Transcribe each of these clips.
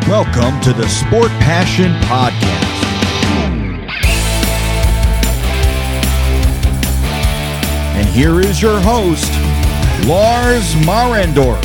Welcome to the Sport Passion Podcast. And here is your host, Lars Marendorf.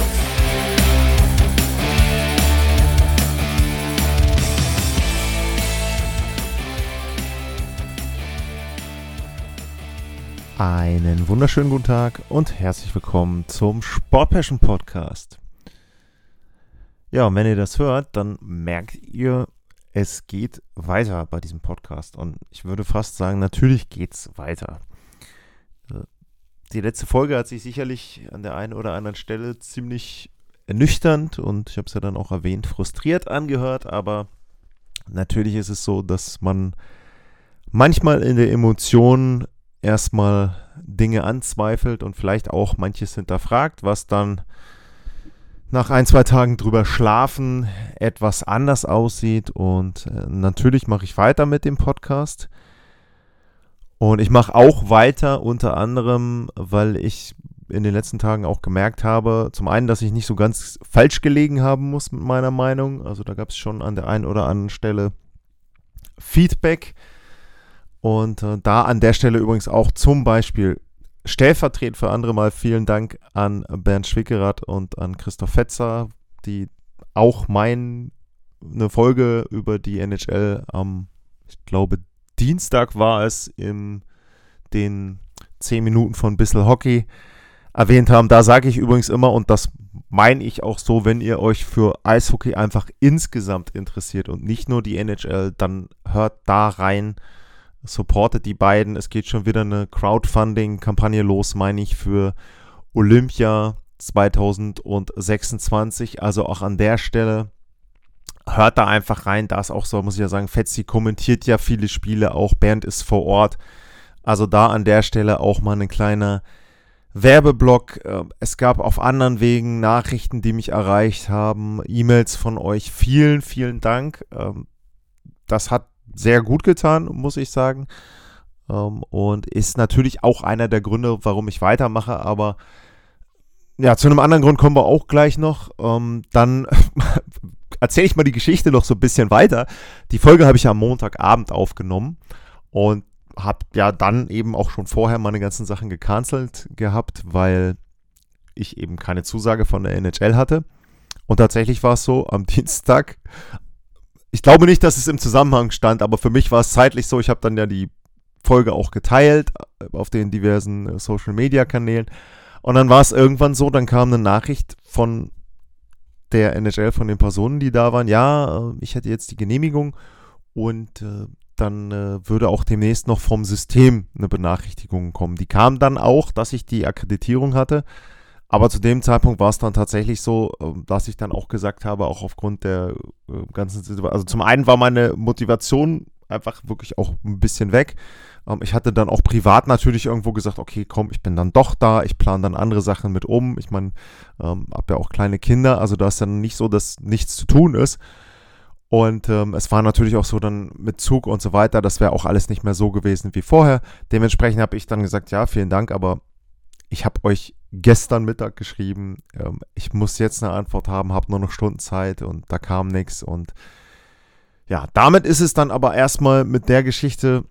Einen wunderschönen guten Tag und herzlich willkommen zum Sport Passion Podcast. Ja, und wenn ihr das hört, dann merkt ihr, es geht weiter bei diesem Podcast. Und ich würde fast sagen, natürlich geht's weiter. Die letzte Folge hat sich sicherlich an der einen oder anderen Stelle ziemlich ernüchternd und ich habe es ja dann auch erwähnt, frustriert angehört. Aber natürlich ist es so, dass man manchmal in der Emotion erstmal Dinge anzweifelt und vielleicht auch manches hinterfragt, was dann nach 1-2 Tagen drüber schlafen etwas anders aussieht. Und natürlich mache ich weiter mit dem Podcast. Und ich mache auch weiter unter anderem, weil ich in den letzten Tagen auch gemerkt habe, zum einen, dass ich nicht so ganz falsch gelegen haben muss mit meiner Meinung. Also da gab es schon an der einen oder anderen Stelle Feedback. Und da an der Stelle übrigens auch zum Beispiel stellvertretend für andere mal vielen Dank an Bernd Schwickerath und an Christoph Fetzer, die auch eine Folge über die NHL am, ich glaube, Dienstag war es, in den 10 Minuten von Bissl Hockey erwähnt haben. Da sage ich übrigens immer, und das meine ich auch so, wenn ihr euch für Eishockey einfach insgesamt interessiert und nicht nur die NHL, dann hört da rein. Supportet die beiden. Es geht schon wieder eine Crowdfunding-Kampagne los, meine ich, für Olympia 2026. Also auch an der Stelle hört da einfach rein. Da ist auch so, muss ich ja sagen, Fetzi kommentiert ja viele Spiele, auch Bernd ist vor Ort. Also da an der Stelle auch mal ein kleiner Werbeblock. Es gab auf anderen Wegen Nachrichten, die mich erreicht haben, E-Mails von euch. Vielen, vielen Dank. Das hat sehr gut getan, muss ich sagen. Und ist natürlich auch einer der Gründe, warum ich weitermache. Aber ja, zu einem anderen Grund kommen wir auch gleich noch. Dann erzähle ich mal die Geschichte noch so ein bisschen weiter. Die Folge habe ich am Montagabend aufgenommen und habe ja dann eben auch schon vorher meine ganzen Sachen gecancelt gehabt, weil ich eben keine Zusage von der NHL hatte. Und tatsächlich war es so, am Dienstag, ich glaube nicht, dass es im Zusammenhang stand, aber für mich war es zeitlich so, ich habe dann ja die Folge auch geteilt auf den diversen Social-Media-Kanälen und dann war es irgendwann so, dann kam eine Nachricht von der NHL, von den Personen, die da waren, ja, ich hätte jetzt die Genehmigung und dann würde auch demnächst noch vom System eine Benachrichtigung kommen. Die kam dann auch, dass ich die Akkreditierung hatte. Aber zu dem Zeitpunkt war es dann tatsächlich so, dass ich dann auch gesagt habe, auch aufgrund der ganzen Situation, also zum einen war meine Motivation einfach wirklich auch ein bisschen weg. Ich hatte dann auch privat natürlich irgendwo gesagt, okay, komm, ich bin dann doch da, ich plane dann andere Sachen mit um. Ich meine, habe ja auch kleine Kinder, also da ist dann nicht so, dass nichts zu tun ist. Und es war natürlich auch so dann mit Zug und so weiter, das wäre auch alles nicht mehr so gewesen wie vorher. Dementsprechend habe ich dann gesagt, ja, vielen Dank, aber ich habe euch gestern Mittag geschrieben, ich muss jetzt eine Antwort haben, habe nur noch Stunden Zeit und da kam nichts. Und ja, damit ist es dann aber erstmal mit der Geschichte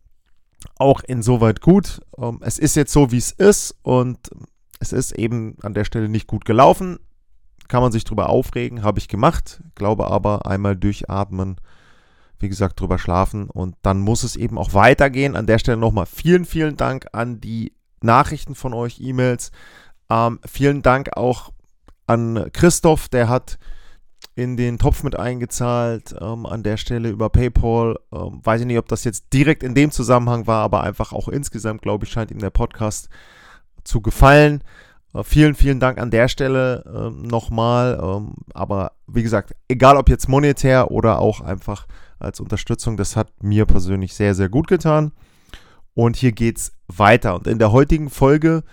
auch insoweit gut. Es ist jetzt so, wie es ist und es ist eben an der Stelle nicht gut gelaufen. Kann man sich drüber aufregen, habe ich gemacht. Glaube aber einmal durchatmen, wie gesagt, drüber schlafen und dann muss es eben auch weitergehen. An der Stelle nochmal vielen, vielen Dank an die Nachrichten von euch, E-Mails. Vielen Dank auch an Christoph, der hat in den Topf mit eingezahlt, an der Stelle über PayPal. Weiß ich nicht, ob das jetzt direkt in dem Zusammenhang war, aber einfach auch insgesamt, glaube ich, scheint ihm der Podcast zu gefallen. Vielen, vielen Dank an der Stelle nochmal. Aber wie gesagt, egal ob jetzt monetär oder auch einfach als Unterstützung, das hat mir persönlich sehr, sehr gut getan. Und hier geht's weiter. Und in der heutigen Folge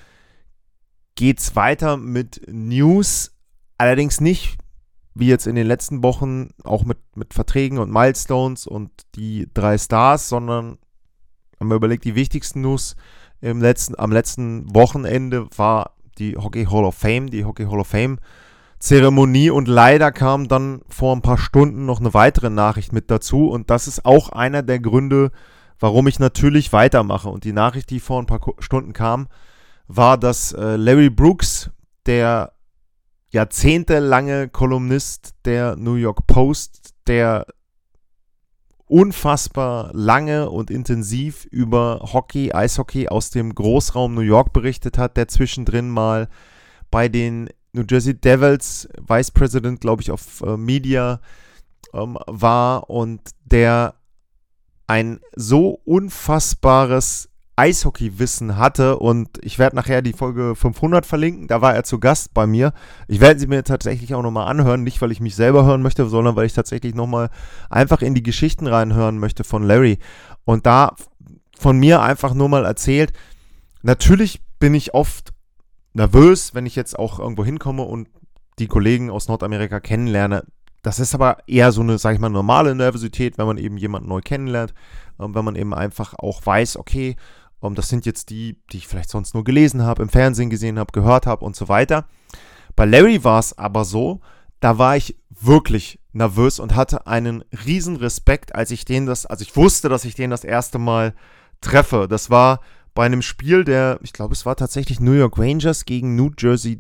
geht's weiter mit News. Allerdings nicht, wie jetzt in den letzten Wochen, auch mit Verträgen und Milestones und die 3 Stars, sondern haben wir überlegt, die wichtigsten News am letzten Wochenende war die Hockey Hall of Fame. Die Hockey Hall of Fame Zeremonie und leider kam dann vor ein paar Stunden noch eine weitere Nachricht mit dazu und das ist auch einer der Gründe, warum ich natürlich weitermache. Und die Nachricht, die vor ein paar Stunden kam, war, dass Larry Brooks, der jahrzehntelange Kolumnist der New York Post, der unfassbar lange und intensiv über Hockey, Eishockey aus dem Großraum New York berichtet hat, der zwischendrin mal bei den New Jersey Devils Vice President, glaube ich, auf Media war und der ein so unfassbares Eishockey-Wissen hatte und ich werde nachher die Folge 500 verlinken, da war er zu Gast bei mir. Ich werde sie mir tatsächlich auch nochmal anhören, nicht weil ich mich selber hören möchte, sondern weil ich tatsächlich nochmal einfach in die Geschichten reinhören möchte von Larry und da von mir einfach nur mal erzählt. Natürlich bin ich oft nervös, wenn ich jetzt auch irgendwo hinkomme und die Kollegen aus Nordamerika kennenlerne. Das ist aber eher so eine, sag ich mal, normale Nervosität, wenn man eben jemanden neu kennenlernt, wenn man eben einfach auch weiß, okay, das sind jetzt die ich vielleicht sonst nur gelesen habe, im Fernsehen gesehen habe, gehört habe und so weiter. Bei Larry war es aber so, da war ich wirklich nervös und hatte einen riesen Respekt, als ich wusste, dass ich den das erste Mal treffe. Das war bei einem Spiel ich glaube, es war tatsächlich New York Rangers gegen New Jersey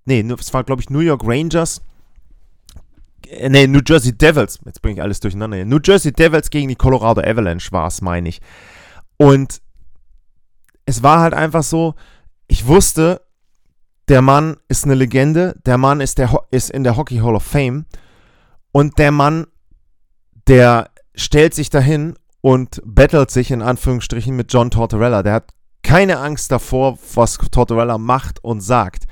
Devils, jetzt bringe ich alles durcheinander hier. New Jersey Devils gegen die Colorado Avalanche war es, meine ich. Und es war halt einfach so, ich wusste, der Mann ist eine Legende, der Mann ist in der Hockey Hall of Fame und der Mann, der stellt sich dahin und battelt sich in Anführungsstrichen mit John Tortorella. Der hat keine Angst davor, was Tortorella macht und sagt.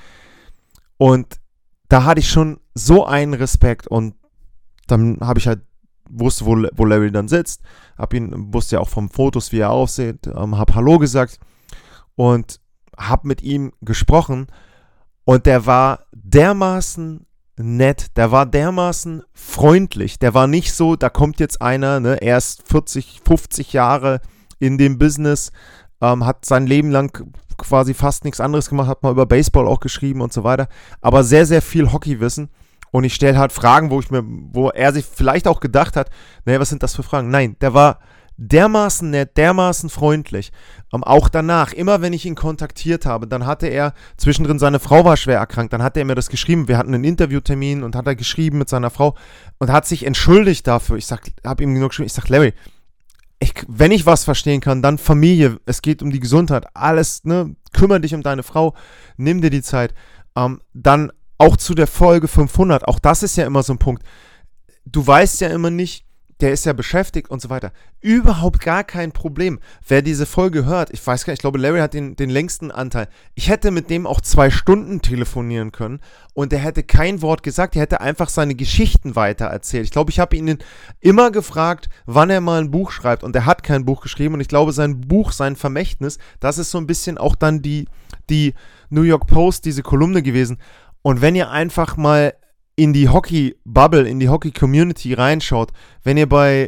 Und da hatte ich schon so einen Respekt und dann habe ich halt wusste, wo Larry dann sitzt, wusste ja auch vom Fotos, wie er aussieht, habe Hallo gesagt und habe mit ihm gesprochen und der war dermaßen nett, der war dermaßen freundlich, der war nicht so, da kommt jetzt einer, ne, er ist 40, 50 Jahre in dem Business, hat sein Leben lang quasi fast nichts anderes gemacht, hat mal über Baseball auch geschrieben und so weiter, aber sehr, sehr viel Hockeywissen und ich stelle halt Fragen, wo er sich vielleicht auch gedacht hat, naja, was sind das für Fragen? Nein, der war dermaßen nett, dermaßen freundlich. Auch danach, immer wenn ich ihn kontaktiert habe, dann hatte er, zwischendrin seine Frau war schwer erkrankt, dann hat er mir das geschrieben, wir hatten einen Interviewtermin und hat er geschrieben mit seiner Frau und hat sich entschuldigt dafür. Ich habe ihm genug geschrieben, ich sag, Larry, wenn ich was verstehen kann, dann Familie, es geht um die Gesundheit, alles, ne, kümmere dich um deine Frau, nimm dir die Zeit. Dann auch zu der Folge 500, auch das ist ja immer so ein Punkt. Du weißt ja immer nicht, der ist ja beschäftigt und so weiter. Überhaupt gar kein Problem. Wer diese Folge hört, ich weiß gar nicht, ich glaube, Larry hat den längsten Anteil. Ich hätte mit dem auch 2 Stunden telefonieren können und der hätte kein Wort gesagt, er hätte einfach seine Geschichten weiter erzählt. Ich glaube, ich habe ihn immer gefragt, wann er mal ein Buch schreibt und er hat kein Buch geschrieben und ich glaube, sein Buch, sein Vermächtnis, das ist so ein bisschen auch dann die New York Post, diese Kolumne gewesen. Und wenn ihr einfach mal in die Hockey-Bubble, in die Hockey-Community reinschaut, wenn ihr bei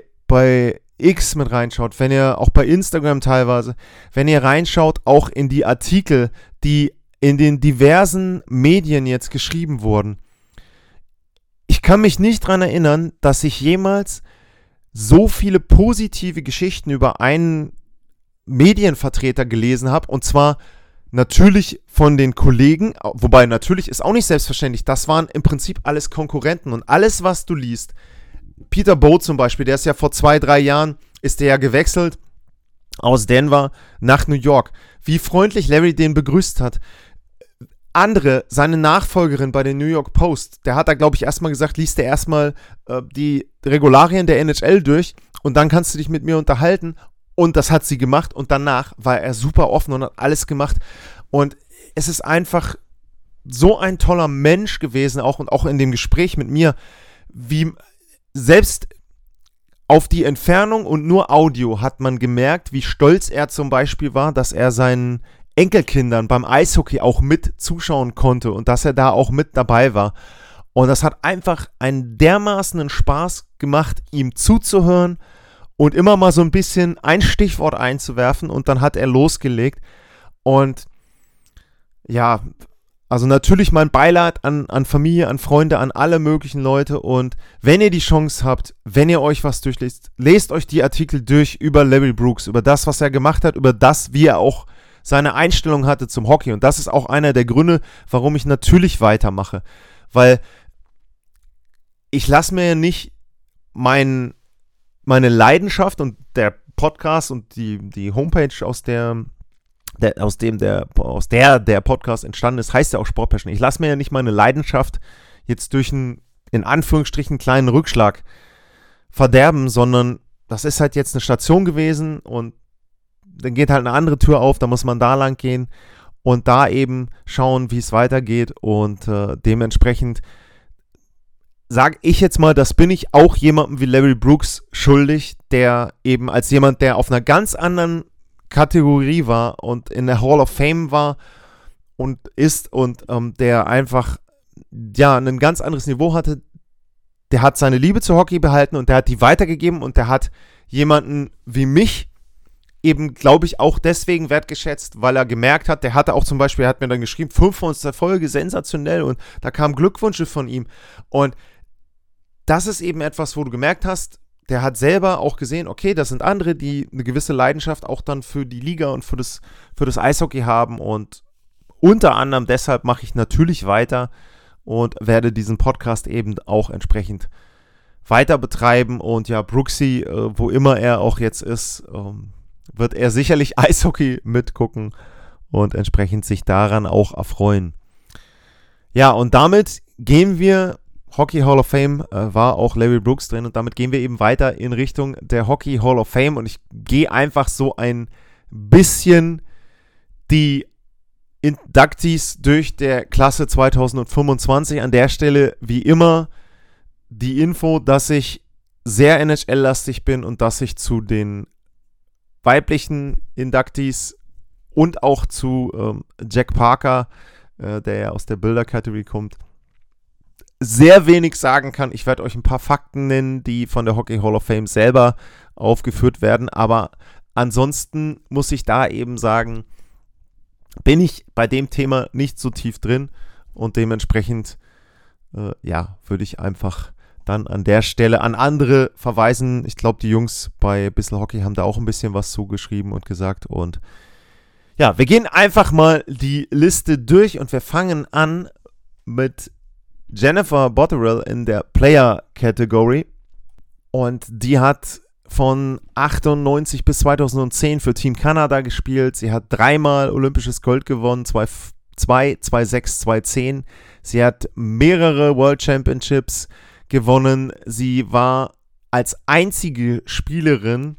X mit reinschaut, wenn ihr auch bei Instagram teilweise, wenn ihr reinschaut, auch in die Artikel, die in den diversen Medien jetzt geschrieben wurden. Ich kann mich nicht daran erinnern, dass ich jemals so viele positive Geschichten über einen Medienvertreter gelesen habe, und zwar natürlich von den Kollegen, wobei natürlich ist auch nicht selbstverständlich, das waren im Prinzip alles Konkurrenten und alles, was du liest, Peter Bow zum Beispiel, der ist ja vor 2-3 Jahren, ist der ja gewechselt aus Denver nach New York, wie freundlich Larry den begrüßt hat. Andere, seine Nachfolgerin bei den New York Post, der hat da, glaube ich, erstmal gesagt, liest dir erstmal die Regularien der NHL durch und dann kannst du dich mit mir unterhalten. Und das hat sie gemacht und danach war er super offen und hat alles gemacht. Und es ist einfach so ein toller Mensch gewesen, auch in dem Gespräch mit mir, wie selbst auf die Entfernung und nur Audio hat man gemerkt, wie stolz er zum Beispiel war, dass er seinen Enkelkindern beim Eishockey auch mit zuschauen konnte und dass er da auch mit dabei war. Und das hat einfach einen dermaßen Spaß gemacht, ihm zuzuhören und immer mal so ein bisschen ein Stichwort einzuwerfen und dann hat er losgelegt und ja, Also natürlich mein Beileid an Familie, an Freunde, an alle möglichen Leute. Und wenn ihr die Chance habt, wenn ihr euch was durchliest, lest euch die Artikel durch über Larry Brooks, über das, was er gemacht hat, über das, wie er auch seine Einstellung hatte zum Hockey. Und das ist auch einer der Gründe, warum ich natürlich weitermache. Weil ich lasse mir ja nicht meine Leidenschaft und der Podcast und die Homepage, aus der Podcast entstanden ist, heißt ja auch Sportpassion. Ich lasse mir ja nicht meine Leidenschaft jetzt durch einen, in Anführungsstrichen, kleinen Rückschlag verderben, sondern das ist halt jetzt eine Station gewesen und dann geht halt eine andere Tür auf, da muss man da lang gehen und da eben schauen, wie es weitergeht und dementsprechend sage ich jetzt mal, das bin ich auch jemandem wie Larry Brooks schuldig, der eben als jemand, der auf einer ganz anderen Kategorie war und in der Hall of Fame war und ist und der einfach ein ganz anderes Niveau hatte, der hat seine Liebe zu Hockey behalten und der hat die weitergegeben und der hat jemanden wie mich eben, glaube ich, auch deswegen wertgeschätzt, weil er gemerkt hat, der hatte auch zum Beispiel, er hat mir dann geschrieben, 5 von uns der Folge, sensationell und da kamen Glückwünsche von ihm und das ist eben etwas, wo du gemerkt hast, der hat selber auch gesehen, okay, das sind andere, die eine gewisse Leidenschaft auch dann für die Liga und für das Eishockey haben und unter anderem deshalb mache ich natürlich weiter und werde diesen Podcast eben auch entsprechend weiter betreiben und ja, Brooksy, wo immer er auch jetzt ist, wird er sicherlich Eishockey mitgucken und entsprechend sich daran auch erfreuen. Ja, und damit gehen wir Hockey Hall of Fame war auch Larry Brooks drin und damit gehen wir eben weiter in Richtung der Hockey Hall of Fame und ich gehe einfach so ein bisschen die Inductees durch der Klasse 2025. An der Stelle wie immer die Info, dass ich sehr NHL-lastig bin und dass ich zu den weiblichen Inductees und auch zu Jack Parker, der ja aus der Builder-Kategorie kommt, sehr wenig sagen kann. Ich werde euch ein paar Fakten nennen, die von der Hockey Hall of Fame selber aufgeführt werden, aber ansonsten muss ich da eben sagen, bin ich bei dem Thema nicht so tief drin und dementsprechend würde ich einfach dann an der Stelle an andere verweisen. Ich glaube, die Jungs bei Bissl Hockey haben da auch ein bisschen was zugeschrieben und gesagt und ja, wir gehen einfach mal die Liste durch und wir fangen an mit Jennifer Botterill in der Player-Category und die hat von 98 bis 2010 für Team Kanada gespielt. Sie hat 3-mal olympisches Gold gewonnen, 2006, 2010. Sie hat mehrere World Championships gewonnen. Sie war als einzige Spielerin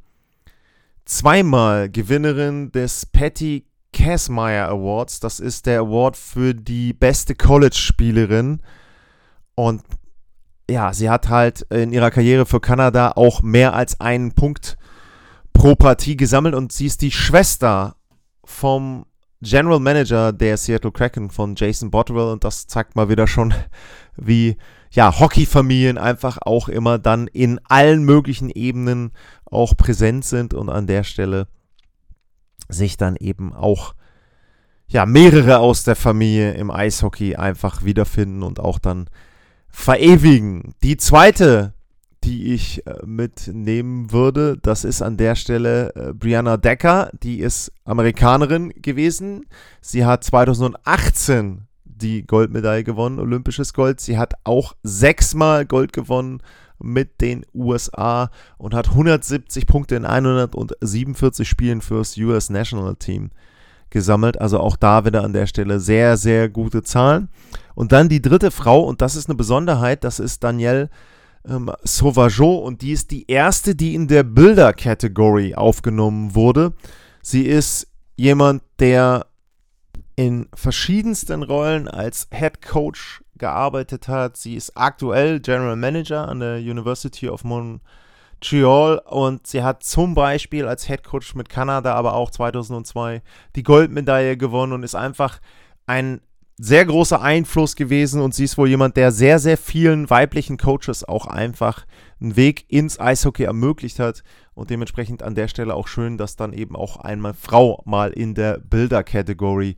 2-mal Gewinnerin des Patty Kazmaier Awards. Das ist der Award für die beste College-Spielerin. Und ja, sie hat halt in ihrer Karriere für Kanada auch mehr als einen Punkt pro Partie gesammelt und sie ist die Schwester vom General Manager der Seattle Kraken, von Jason Botterill, und das zeigt mal wieder schon, wie ja, Hockeyfamilien einfach auch immer dann in allen möglichen Ebenen auch präsent sind und an der Stelle sich dann eben auch ja, mehrere aus der Familie im Eishockey einfach wiederfinden und auch dann verewigen. Die zweite, die ich mitnehmen würde, das ist an der Stelle Brianna Decker. Die ist Amerikanerin gewesen. Sie hat 2018 die Goldmedaille gewonnen, olympisches Gold. Sie hat auch 6-mal Gold gewonnen mit den USA und hat 170 Punkte in 147 Spielen fürs US National Team gesammelt. Also auch da wieder an der Stelle sehr, sehr gute Zahlen. Und dann die dritte Frau, und das ist eine Besonderheit, das ist Danielle Sauvageau und die ist die erste, die in der Builder-Category aufgenommen wurde. Sie ist jemand, der in verschiedensten Rollen als Head Coach gearbeitet hat. Sie ist aktuell General Manager an der University of Montreal und sie hat zum Beispiel als Head Coach mit Kanada, aber auch 2002 die Goldmedaille gewonnen und ist einfach ein sehr großer Einfluss gewesen und sie ist wohl jemand, der sehr, sehr vielen weiblichen Coaches auch einfach einen Weg ins Eishockey ermöglicht hat und dementsprechend an der Stelle auch schön, dass dann eben auch einmal Frau mal in der Builder-Category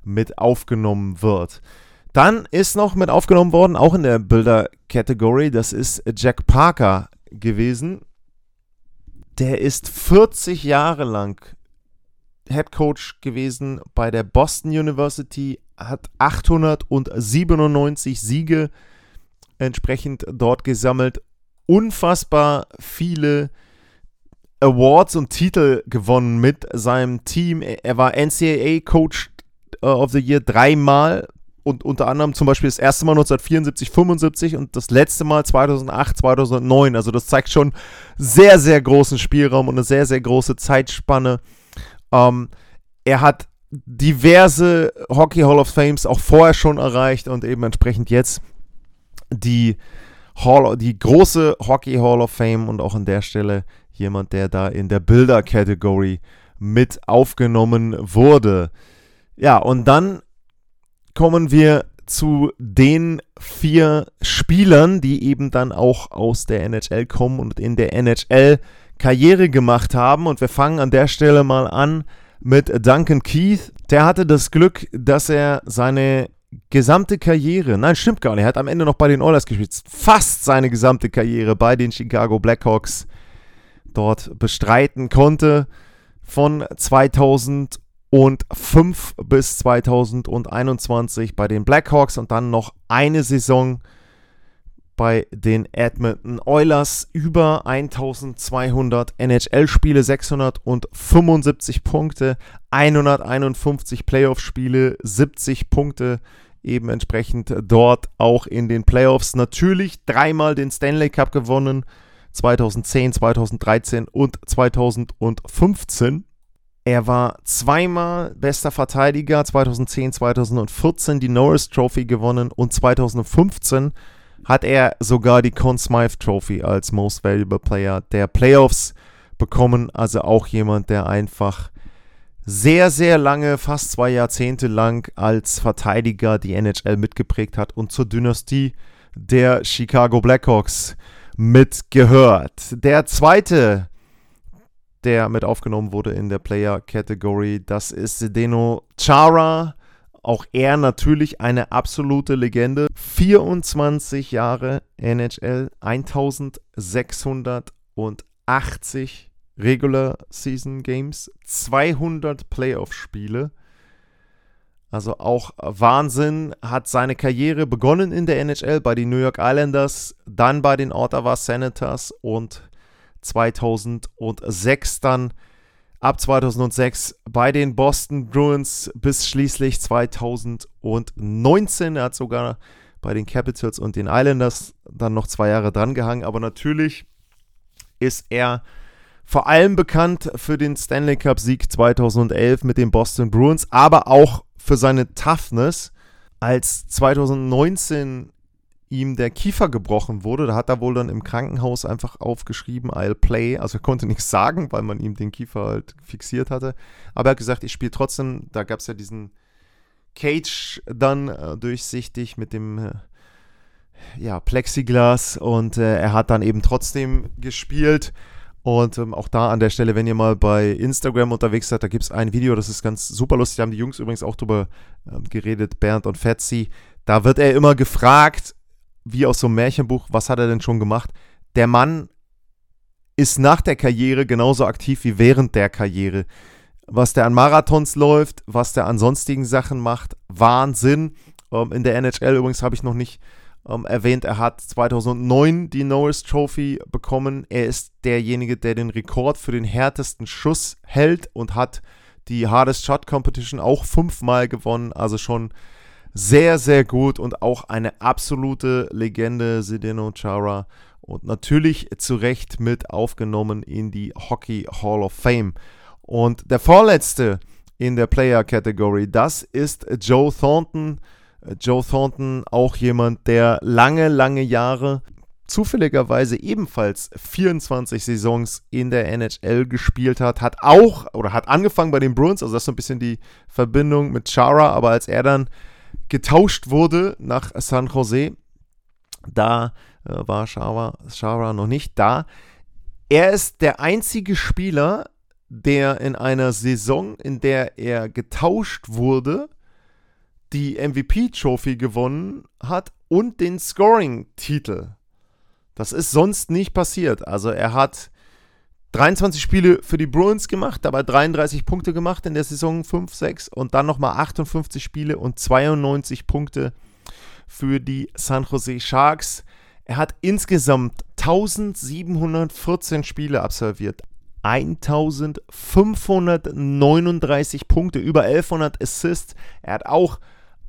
mit aufgenommen wird. Dann ist noch mit aufgenommen worden, auch in der Builder-Category, das ist Jack Parker gewesen. Der ist 40 Jahre lang Head Coach gewesen bei der Boston University, hat 897 Siege entsprechend dort gesammelt, unfassbar viele Awards und Titel gewonnen mit seinem Team. Er war NCAA Coach of the Year 3-mal und unter anderem zum Beispiel das erste Mal 1974, 75 und das letzte Mal 2008, 2009. Also das zeigt schon sehr, sehr großen Spielraum und eine sehr, sehr große Zeitspanne. Er hat diverse Hockey Hall of Fames auch vorher schon erreicht und eben entsprechend jetzt die große Hockey Hall of Fame und auch an der Stelle jemand, der da in der Builder-Category mit aufgenommen wurde. Ja, und dann kommen wir zu den 4 Spielern, die eben dann auch aus der NHL kommen und in der NHL Karriere gemacht haben. Und wir fangen an der Stelle mal an mit Duncan Keith. Der hatte das Glück, dass er seine gesamte Karriere, nein, stimmt gar nicht, er hat am Ende noch bei den Oilers gespielt, fast seine gesamte Karriere bei den Chicago Blackhawks dort bestreiten konnte. Von 2005 bis 2021 bei den Blackhawks und dann noch eine Saison bei den Edmonton Oilers. Über 1200 NHL-Spiele, 675 Punkte, 151 Playoff-Spiele, 70 Punkte eben entsprechend dort auch in den Playoffs. Natürlich 3-mal den Stanley Cup gewonnen, 2010, 2013 und 2015. Er war 2-mal bester Verteidiger, 2010, 2014 die Norris Trophy gewonnen und 2015 hat er sogar die Conn Smythe Trophy als Most Valuable Player der Playoffs bekommen. Also auch jemand, der einfach sehr, sehr lange, fast 2 Jahrzehnte lang als Verteidiger die NHL mitgeprägt hat und zur Dynastie der Chicago Blackhawks mitgehört. Der zweite, der mit aufgenommen wurde in der Player-Category, das ist Zdeno Chara. Auch er natürlich eine absolute Legende. 24 Jahre NHL, 1680 Regular Season Games, 200 Playoff-Spiele. Also auch Wahnsinn. Hat seine Karriere begonnen in der NHL bei den New York Islanders, dann bei den Ottawa Senators und 2006 dann ab 2006 bei den Boston Bruins bis schließlich 2019. Er hat sogar bei den Capitals und den Islanders dann noch 2 Jahre dran gehangen. Aber natürlich ist er vor allem bekannt für den Stanley Cup Sieg 2011 mit den Boston Bruins, aber auch für seine Toughness. Als 2019 ihm der Kiefer gebrochen wurde, da hat er wohl dann im Krankenhaus einfach aufgeschrieben, I'll play, also er konnte nichts sagen, weil man ihm den Kiefer halt fixiert hatte, aber er hat gesagt, ich spiele trotzdem. Da gab es ja diesen Cage dann durchsichtig mit dem Plexiglas und er hat dann eben trotzdem gespielt. Und auch da an der Stelle, wenn ihr mal bei Instagram unterwegs seid, da gibt es ein Video, das ist ganz super lustig, da haben die Jungs übrigens auch drüber geredet, Bernd und Fetzi. Da wird er immer gefragt, wie aus so einem Märchenbuch, was hat er denn schon gemacht? Der Mann ist nach der Karriere genauso aktiv wie während der Karriere. Was der an Marathons läuft, was der an sonstigen Sachen macht, Wahnsinn. In der NHL übrigens habe ich noch nicht erwähnt, er hat 2009 die Norris Trophy bekommen. Er ist derjenige, der den Rekord für den härtesten Schuss hält und hat die Hardest Shot Competition auch 5-mal gewonnen. Also schon sehr, sehr gut und auch eine absolute Legende, Zdeno Chara. Und natürlich zu Recht mit aufgenommen in die Hockey Hall of Fame. Und der vorletzte in der Player-Category, das ist Joe Thornton. Joe Thornton, auch jemand, der lange, lange Jahre, zufälligerweise ebenfalls 24 Saisons in der NHL gespielt hat, hat angefangen bei den Bruins, also das ist so ein bisschen die Verbindung mit Chara, aber als er dann getauscht wurde nach San Jose, da war Chara noch nicht da. Er ist der einzige Spieler, der in einer Saison, in der er getauscht wurde, die MVP-Trophy gewonnen hat und den Scoring-Titel. Das ist sonst nicht passiert. Also er hat 23 Spiele für die Bruins gemacht, dabei 33 Punkte gemacht in der Saison 5-6 und dann nochmal 58 Spiele und 92 Punkte für die San Jose Sharks. Er hat insgesamt 1714 Spiele absolviert, 1539 Punkte, über 1100 Assists. Er hat auch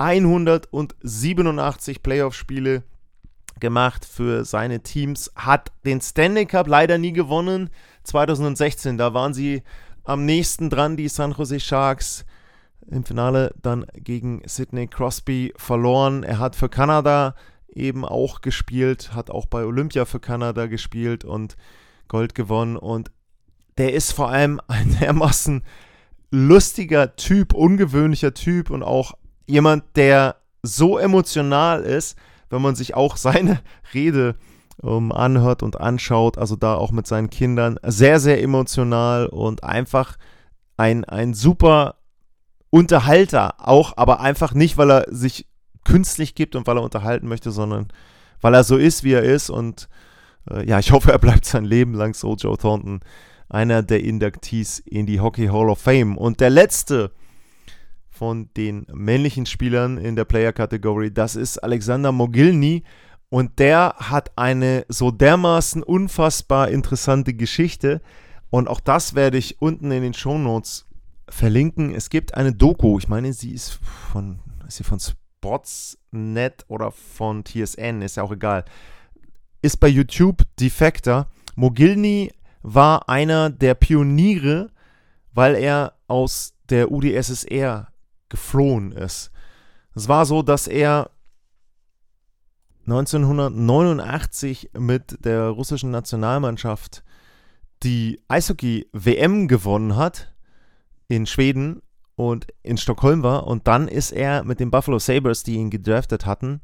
187 Playoff-Spiele gemacht für seine Teams, hat den Stanley Cup leider nie gewonnen. 2016, da waren sie am nächsten dran, die San Jose Sharks. Im Finale dann gegen Sidney Crosby verloren. Er hat für Kanada eben auch gespielt, hat auch bei Olympia für Kanada gespielt und Gold gewonnen. Und der ist vor allem ein dermaßen lustiger Typ, ungewöhnlicher Typ und auch jemand, der so emotional ist, wenn man sich auch seine Rede anhört und anschaut, also da auch mit seinen Kindern, sehr, sehr emotional und einfach ein super Unterhalter auch, aber einfach nicht, weil er sich künstlich gibt und weil er unterhalten möchte, sondern weil er so ist, wie er ist und ich hoffe, er bleibt sein Leben lang so, Joe Thornton, einer der Inductees in die Hockey Hall of Fame. Und der letzte von den männlichen Spielern in der Player-Kategorie, das ist Alexander Mogilny. Und der hat eine so dermaßen unfassbar interessante Geschichte. Und auch das werde ich unten in den Shownotes verlinken. Es gibt eine Doku, ich meine, sie ist von Sportsnet oder von TSN, ist ja auch egal. Ist bei YouTube Defector. Mogilny war einer der Pioniere, weil er aus der UdSSR geflohen ist. Es war so, dass er 1989 mit der russischen Nationalmannschaft die Eishockey-WM gewonnen hat in Schweden und in Stockholm war. Und dann ist er mit den Buffalo Sabres, die ihn gedraftet hatten,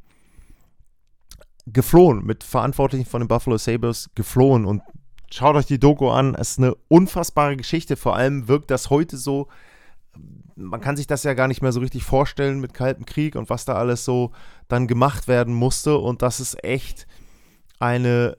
geflohen, mit Verantwortlichen von den Buffalo Sabres geflohen. Und schaut euch die Doku an, es ist eine unfassbare Geschichte. Vor allem wirkt das heute so, man kann sich das ja gar nicht mehr so richtig vorstellen mit Kaltem Krieg und was da alles so dann gemacht werden musste. Und das ist echt eine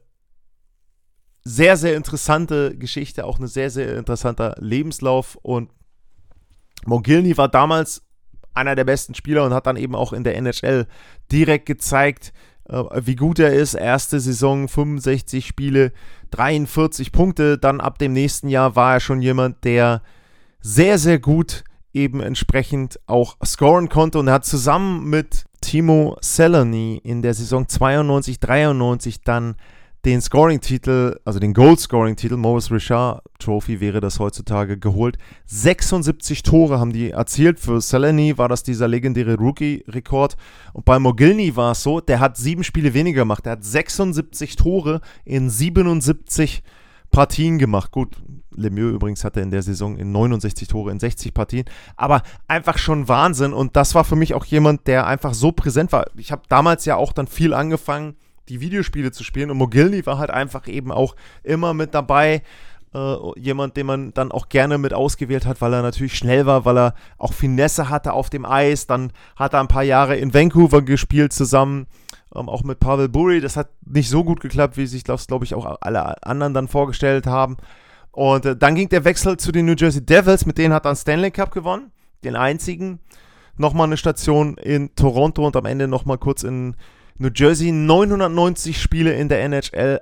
sehr, sehr interessante Geschichte, auch ein sehr, sehr interessanter Lebenslauf. Und Mogilny war damals einer der besten Spieler und hat dann eben auch in der NHL direkt gezeigt, wie gut er ist. Erste Saison 65 Spiele, 43 Punkte. Dann ab dem nächsten Jahr war er schon jemand, der sehr, sehr gut eben entsprechend auch scoren konnte. Und er hat zusammen mit Timo Selänne in der Saison 92-93 dann den Scoring-Titel, also den Goal-Scoring-Titel, Maurice Richard Trophy wäre das heutzutage, geholt. 76 Tore haben die erzielt. Für Selänne war das dieser legendäre Rookie-Rekord. Und bei Mogilny war es so, der hat 7 Spiele weniger gemacht. Der hat 76 Tore in 77 Partien gemacht. Gut, Lemieux übrigens hatte in der Saison in 69 Tore in 60 Partien. Aber einfach schon Wahnsinn. Und das war für mich auch jemand, der einfach so präsent war. Ich habe damals ja auch dann viel angefangen, die Videospiele zu spielen. Und Mogilny war halt einfach eben auch immer mit dabei. Jemand, den man dann auch gerne mit ausgewählt hat, weil er natürlich schnell war, weil er auch Finesse hatte auf dem Eis. Dann hat er ein paar Jahre in Vancouver gespielt zusammen, auch mit Pavel Bure. Das hat nicht so gut geklappt, wie sich das, glaube ich, auch alle anderen dann vorgestellt haben. Und dann ging der Wechsel zu den New Jersey Devils. Mit denen hat er einen Stanley Cup gewonnen, den einzigen. Nochmal eine Station in Toronto und am Ende nochmal kurz in New Jersey. 990 Spiele in der NHL,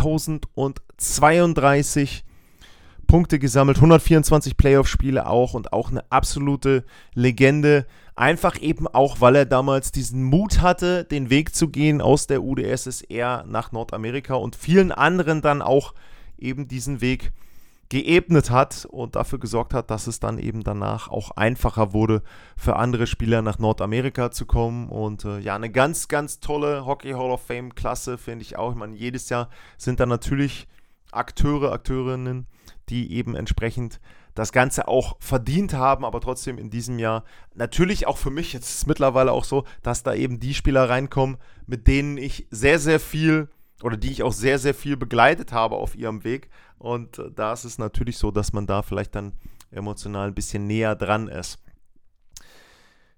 1032 Punkte gesammelt, 124 Playoff-Spiele auch und auch eine absolute Legende. Einfach eben auch, weil er damals diesen Mut hatte, den Weg zu gehen aus der UdSSR nach Nordamerika und vielen anderen dann auch eben diesen Weg geebnet hat und dafür gesorgt hat, dass es dann eben danach auch einfacher wurde, für andere Spieler nach Nordamerika zu kommen. Und eine ganz, ganz tolle Hockey Hall of Fame Klasse, finde ich auch. Ich meine, jedes Jahr sind da natürlich Akteurinnen, die eben entsprechend das Ganze auch verdient haben, aber trotzdem in diesem Jahr natürlich auch für mich, jetzt ist es mittlerweile auch so, dass da eben die Spieler reinkommen, mit denen ich sehr, sehr viel oder die ich auch sehr, sehr viel begleitet habe auf ihrem Weg. Und da ist es natürlich so, dass man da vielleicht dann emotional ein bisschen näher dran ist.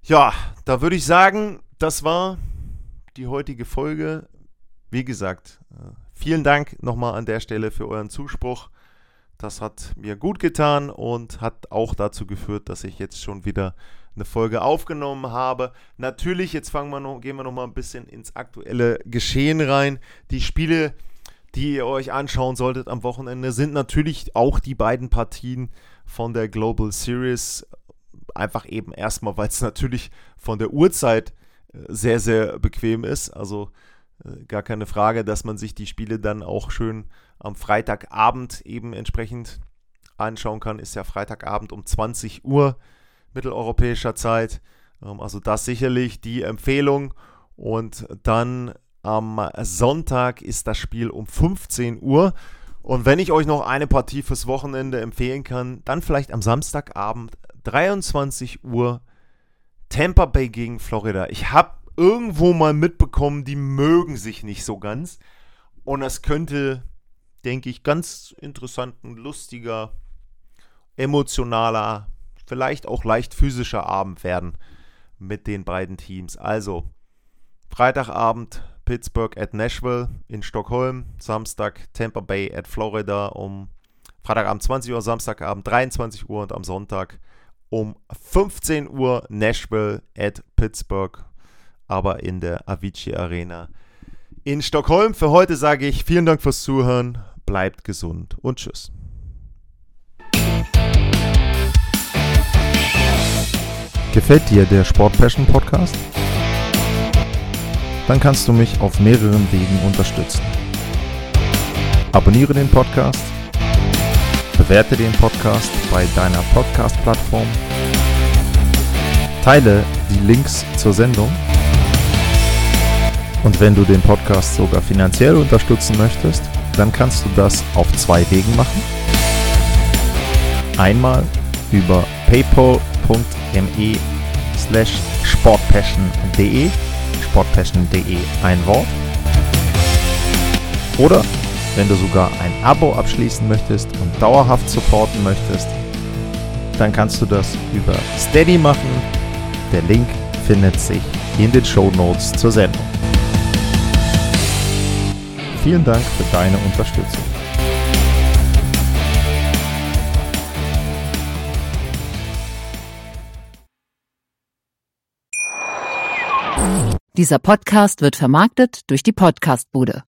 Ja, da würde ich sagen, das war die heutige Folge. Wie gesagt, vielen Dank nochmal an der Stelle für euren Zuspruch. Das hat mir gut getan und hat auch dazu geführt, dass ich jetzt schon wieder eine Folge aufgenommen habe. Natürlich, jetzt gehen wir noch mal ein bisschen ins aktuelle Geschehen rein. Die Spiele, die ihr euch anschauen solltet am Wochenende, sind natürlich auch die beiden Partien von der Global Series. Einfach eben erstmal, weil es natürlich von der Uhrzeit sehr, sehr bequem ist. Also gar keine Frage, dass man sich die Spiele dann auch schön am Freitagabend eben entsprechend anschauen kann. Ist ja Freitagabend um 20 Uhr mitteleuropäischer Zeit. Also das sicherlich die Empfehlung. Und dann am Sonntag ist das Spiel um 15 Uhr. Und wenn ich euch noch eine Partie fürs Wochenende empfehlen kann, dann vielleicht am Samstagabend 23 Uhr Tampa Bay gegen Florida. Ich habe irgendwo mal mitbekommen, die mögen sich nicht so ganz. Und das könnte, denke ich, ganz interessant, ein lustiger, emotionaler, vielleicht auch leicht physischer Abend werden mit den beiden Teams. Also Freitagabend Pittsburgh at Nashville in Stockholm, Samstag Tampa Bay at Florida um Freitagabend 20 Uhr, Samstagabend 23 Uhr und am Sonntag um 15 Uhr Nashville at Pittsburgh, aber in der Avicii Arena in Stockholm. Für heute sage ich vielen Dank fürs Zuhören, bleibt gesund und tschüss. Gefällt dir der Sport Passion Podcast? Dann kannst du mich auf mehreren Wegen unterstützen. Abonniere den Podcast, bewerte den Podcast bei deiner Podcast-Plattform, teile die Links zur Sendung und wenn du den Podcast sogar finanziell unterstützen möchtest, dann kannst du das auf 2 Wegen machen. Einmal über paypal.me/sportpassion.de, sportpassion.de ein Wort. Oder wenn du sogar ein Abo abschließen möchtest und dauerhaft supporten möchtest, dann kannst du das über Steady machen. Der Link findet sich in den Shownotes zur Sendung. Vielen Dank für deine Unterstützung. Dieser Podcast wird vermarktet durch die Podcastbude.